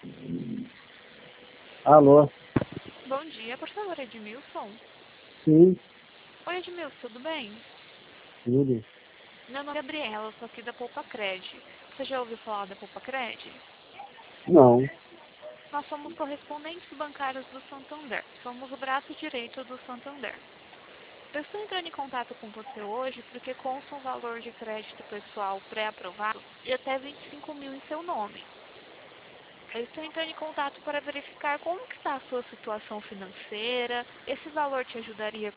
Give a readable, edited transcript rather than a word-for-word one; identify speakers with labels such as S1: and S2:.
S1: Alô?
S2: Bom dia, por favor, Edmilson.
S1: Sim,
S2: Oi, Edmilson, tudo bem?
S1: tudo.
S2: Meu nome é Gabriela, sou aqui da Poupacred. Você já ouviu falar da Poupacred?
S1: Não.
S2: Nós somos correspondentes bancários do Santander. Somos o braço direito do Santander. Eu estou entrando em contato com você hoje porque consta um valor de crédito pessoal pré-aprovado de até 25 mil em seu nome. Eu estou entrando em contato para verificar como que está a sua situação financeira. Esse valor te ajudaria